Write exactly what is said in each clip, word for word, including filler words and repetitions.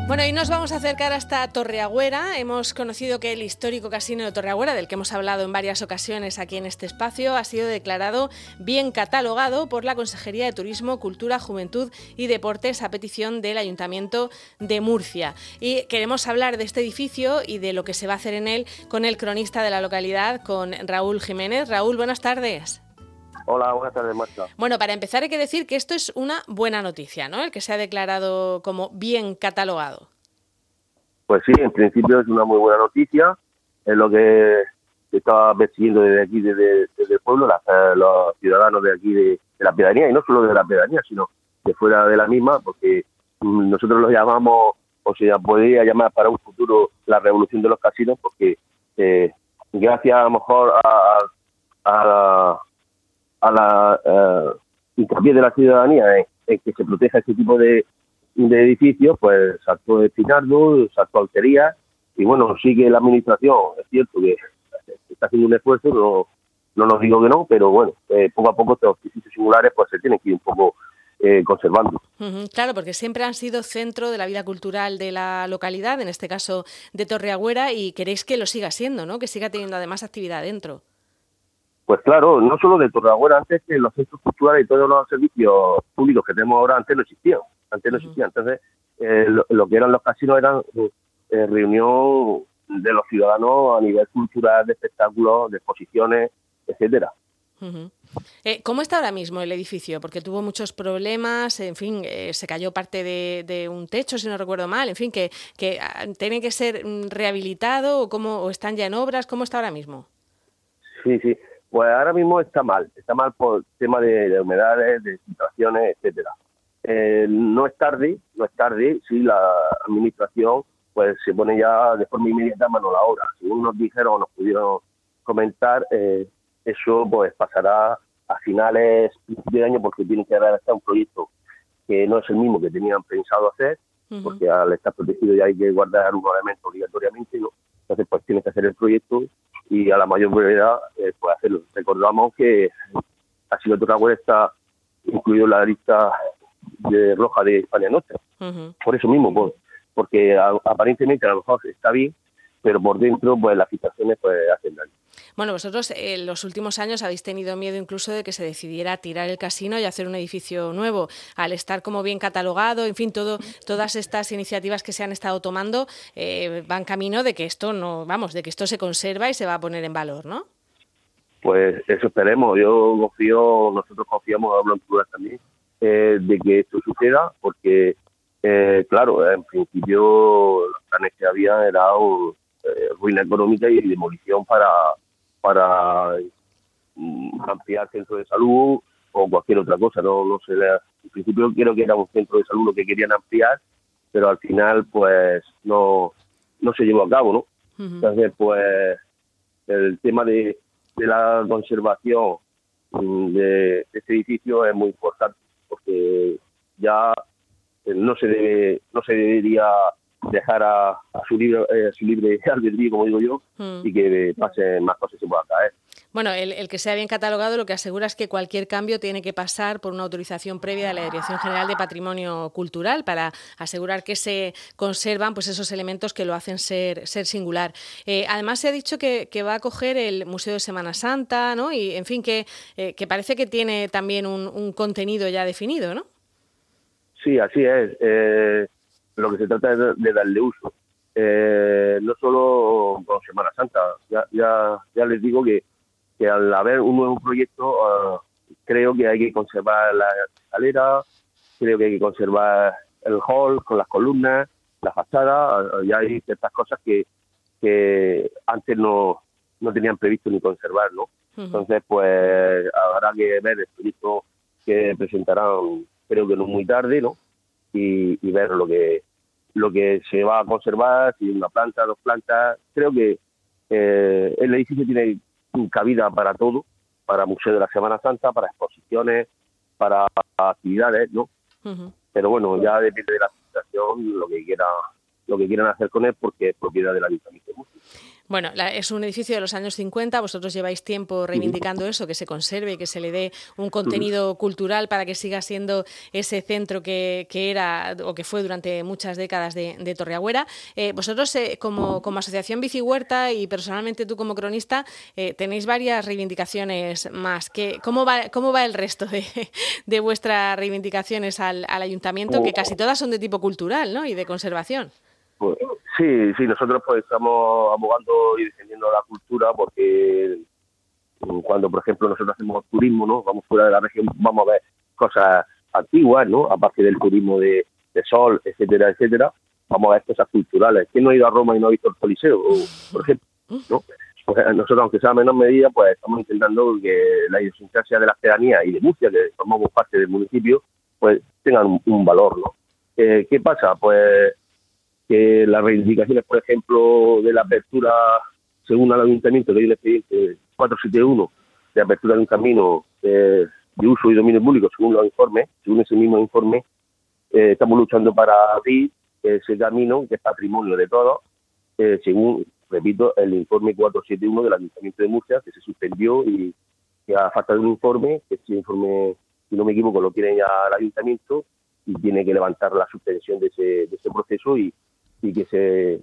Bueno, y nos vamos a acercar hasta Torreagüera. Hemos conocido que el histórico casino de Torreagüera, del que hemos hablado en varias ocasiones aquí en este espacio, ha sido declarado bien catalogado por la Consejería de Turismo, Cultura, Juventud y Deportes a petición del Ayuntamiento de Murcia. Y queremos hablar de este edificio y de lo que se va a hacer en él con el cronista de la localidad, con Raúl Jiménez. Raúl, buenas tardes. Hola, buenas tardes, Marta. Bueno, para empezar hay que decir que esto es una buena noticia, ¿no? El que se ha declarado como bien catalogado. Pues sí, en principio es una muy buena noticia. Es lo que estaba persiguiendo desde aquí, desde, desde el pueblo, las, los ciudadanos de aquí, de, de la pedanía, y no solo de la pedanía, sino de fuera de la misma, porque nosotros lo llamamos, o sea, podría llamar para un futuro la revolución de los casinos, porque eh, gracias a lo mejor a, a la... a la uh, hincapié de la ciudadanía en, en que se proteja este tipo de, de edificios, pues saltó de Pinardo, saltó Alquería, y bueno, sigue la administración, es cierto que está haciendo un esfuerzo, no, no nos digo que no, pero bueno, eh, poco a poco estos edificios singulares pues se tienen que ir un poco eh, conservando. Uh-huh, claro, porque siempre han sido centro de la vida cultural de la localidad, en este caso de Torreagüera, y queréis que lo siga siendo, ¿no? Que siga teniendo además actividad dentro. Pues claro, no solo de Torreagüera, antes que los centros culturales y todos los servicios públicos que tenemos ahora antes no existían, antes no existían. Entonces, eh, lo, lo que eran los casinos eran eh, reunión de los ciudadanos a nivel cultural, de espectáculos, de exposiciones, etcétera. Uh-huh. Eh, ¿Cómo está ahora mismo el edificio? Porque tuvo muchos problemas, en fin, eh, se cayó parte de, de un techo, si no recuerdo mal, en fin, que, que tiene que ser rehabilitado o, cómo, o están ya en obras. ¿Cómo está ahora mismo? Sí, sí. Pues ahora mismo está mal, está mal por tema de, de humedades, de situaciones, etcétera. Eh, no es tarde, no es tarde, si la administración pues se pone ya de forma inmediata mano a la obra. Según nos dijeron o nos pudieron comentar, eh, eso pues pasará a finales, principios de año, porque tienen que redactar un proyecto que no es el mismo que tenían pensado hacer, uh-huh. porque al estar protegido ya hay que guardar unos elementos obligatoriamente, ¿no? Entonces pues tienen que hacer el proyecto y a la mayor brevedad eh, pues hacerlo. Recordamos que ha sido Torreagüera está incluido en la lista de roja de España Nostra. Uh-huh. Por eso mismo, por, porque a, aparentemente a lo mejor está bien, pero por dentro pues las situaciones pues hacen daño. Bueno, vosotros en los últimos años habéis tenido miedo incluso de que se decidiera tirar el casino y hacer un edificio nuevo. Al estar como bien catalogado, en fin, todo, todas estas iniciativas que se han estado tomando eh, van camino de que esto no, vamos, de que esto se conserva y se va a poner en valor, ¿no? Pues eso esperemos. Yo confío, nosotros confiamos, hablo en plural también, eh, de que esto suceda, porque, eh, claro, en principio los planes que había era un, eh, ruina económica y demolición para para mm, ampliar centros de salud o cualquier otra cosa. No, no sé, en principio creo que era un centro de salud lo que querían ampliar, pero al final pues no no se llevó a cabo, ¿no? Uh-huh. Entonces pues el tema de, de la conservación de, de este edificio es muy importante, porque ya no se debe no se debería dejar a, a su libre eh, su libre albedrío, como digo yo, mm. y que pasen más cosas y se puedan caer. Bueno, el, el que sea bien catalogado lo que asegura es que cualquier cambio tiene que pasar por una autorización previa de la Dirección General de Patrimonio Cultural para asegurar que se conservan pues esos elementos que lo hacen ser, ser singular. Eh, además, se ha dicho que, que va a acoger el Museo de Semana Santa, ¿no? Y, en fin, que, eh, que parece que tiene también un, un contenido ya definido, ¿no? Sí, así es. Eh... Lo que se trata es de, de darle uso. Eh, no solo con Semana Santa, ya ya ya les digo que, que al haber un nuevo proyecto, uh, creo que hay que conservar la escalera, creo que hay que conservar el hall con las columnas, la fachada, uh, ya hay ciertas cosas que, que antes no, no tenían previsto ni conservar, ¿no? Uh-huh. Entonces, pues habrá que ver el proyecto que presentarán, creo que no muy tarde, ¿no? Y, y ver lo que lo que se va a conservar, si una planta, dos plantas. Creo que eh, el edificio tiene cabida para todo, para Museo de la Semana Santa, para exposiciones, para actividades, ¿no? Uh-huh. Pero bueno, ya depende de la administración lo que quiera, lo que quieran hacer con él, porque es propiedad del Ayuntamiento de Murcia. Bueno, la, es un edificio de los años cincuenta, vosotros lleváis tiempo reivindicando eso, que se conserve, que se le dé un contenido cultural para que siga siendo ese centro que, que era o que fue durante muchas décadas de, de Torreagüera. Eh, vosotros, eh, como, como Asociación Bicihuerta y personalmente tú como cronista, eh, tenéis varias reivindicaciones más. ¿Qué, cómo, va, ¿Cómo va el resto de, de vuestras reivindicaciones al, al ayuntamiento, que casi todas son de tipo cultural, ¿no?, y de conservación? Pues, sí, sí, nosotros pues estamos abogando y defendiendo la cultura porque cuando, por ejemplo, nosotros hacemos turismo, ¿no? Vamos fuera de la región, vamos a ver cosas antiguas, ¿no? Aparte del turismo de, de sol, etcétera, etcétera, vamos a ver cosas culturales. ¿Quién no ha ido a Roma y no ha visto el Coliseo, por ejemplo, ¿no? Pues nosotros, aunque sea a menor medida, pues estamos intentando que la idiosincrasia de las pedanías y de Murcia, que formamos parte del municipio, pues tengan un, un valor, ¿no? Eh, ¿Qué pasa? Pues que las reivindicaciones, por ejemplo, de la apertura, según el ayuntamiento, que hay el expediente cuatrocientos setenta y uno, de apertura de un camino eh, de uso y dominio público, según los informes, según ese mismo informe, eh, estamos luchando para abrir ese camino, que es patrimonio de todos, eh, según, repito, el informe cuatrocientos setenta y uno del Ayuntamiento de Murcia, que se suspendió y que a falta de un informe, que ese informe, si no me equivoco, lo quiere ya el Ayuntamiento y tiene que levantar la suspensión de ese, de ese proceso y y que se,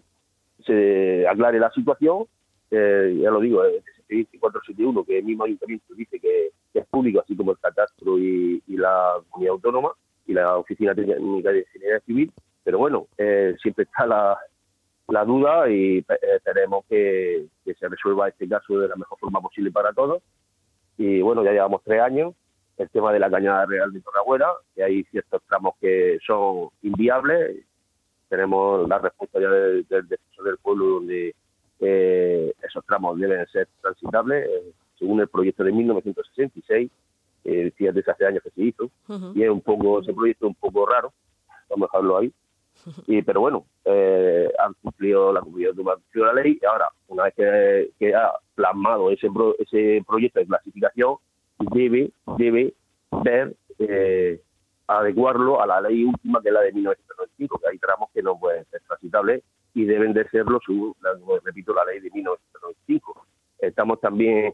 se aclare la situación. Eh, ya lo digo, el expediente cuatrocientos setenta y uno, que el mismo ayuntamiento dice que, que es público, así como el catastro y, y la comunidad autónoma y la Oficina Técnica de Ingeniería Civil, pero bueno, eh, siempre está la, la duda y eh, esperemos que, que se resuelva este caso de la mejor forma posible para todos. Y bueno, ya llevamos tres años, el tema de la Cañada Real de Torreagüera, que hay ciertos tramos que son inviables. Tenemos la respuesta ya del, del defensor del pueblo, donde eh, esos tramos deben ser transitables, eh, según el proyecto de mil novecientos sesenta y seis, eh, fíjate, hace años que se hizo, uh-huh. y es un poco, ese proyecto es un poco raro, vamos a dejarlo ahí, y, pero bueno, eh, han cumplido la comunidad autónoma, ha cumplido la ley, y ahora, una vez que, que ha plasmado ese, pro, ese proyecto de clasificación, debe, debe ver... Eh, adecuarlo a la ley última, que es la de mil novecientos noventa y cinco, que hay tramos que no pueden ser transitables y deben de serlo según, repito, la ley de mil novecientos noventa y cinco. Estamos también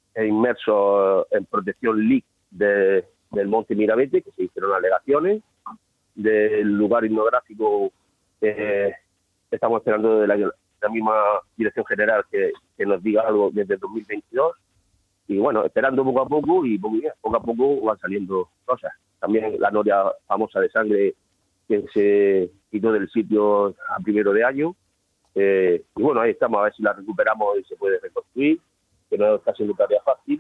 inmersos en protección L I C de, del Monte Mirabete, que se hicieron alegaciones, del lugar etnográfico, eh, estamos esperando de la, la misma Dirección General que, que nos diga algo desde el dos mil veintidós, y bueno, esperando poco a poco y poco, poco a poco van saliendo cosas. También la noria famosa de sangre que se quitó del sitio a primero de año. Eh, y bueno, ahí estamos, a ver si la recuperamos y se puede reconstruir, que no está siendo tarea fácil.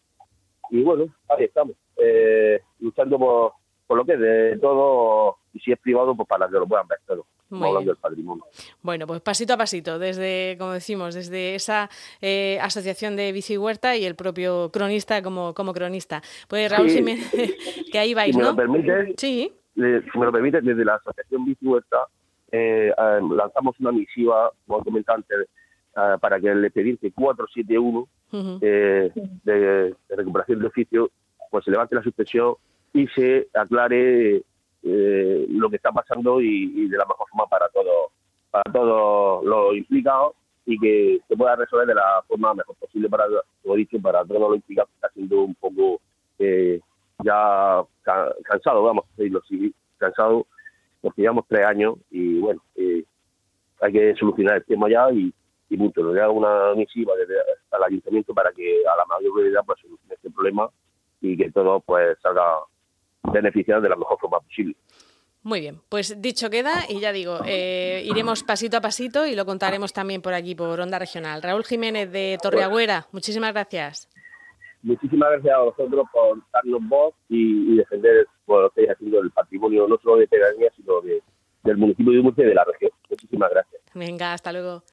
Y bueno, ahí estamos, eh, luchando por, por lo que es de todo, y si es privado, pues para que lo puedan ver todo. Hablando del patrimonio. Bueno, pues pasito a pasito, desde, como decimos, desde esa eh, asociación de Bicihuerta y el propio cronista como, como cronista. Pues Raúl sí, Jiménez, que ahí vais, si ¿no? Me lo permite, sí. Eh, si me lo permite, desde la asociación Bicihuerta eh, eh, lanzamos una misiva, como comentaba antes, eh, para que el expediente cuatrocientos setenta y uno uh-huh. eh, de, de recuperación de oficio, pues se levante la suspensión y se aclare Eh, lo que está pasando y, y de la mejor forma para todos para todos los implicados y que se pueda resolver de la forma mejor posible para, como he dicho, para todos los implicados, que está siendo un poco eh, ya ca- cansado, vamos a decirlo así, cansado, porque llevamos tres años y bueno, eh, hay que solucionar el tema ya y, y punto. Nos llega una misiva desde al ayuntamiento para que a la mayor brevedad pues solucione este problema y que todo pues salga beneficiar de la mejor forma posible. Muy bien, pues dicho queda y ya digo, eh, iremos pasito a pasito y lo contaremos también por aquí, por Onda Regional. Raúl Jiménez de Torreagüera, muchísimas gracias. Muchísimas gracias a vosotros por darnos voz y, y defender por lo que estáis haciendo el patrimonio no solo de pedanía, sino de, del municipio de Murcia y de la región. Muchísimas gracias. Venga, hasta luego.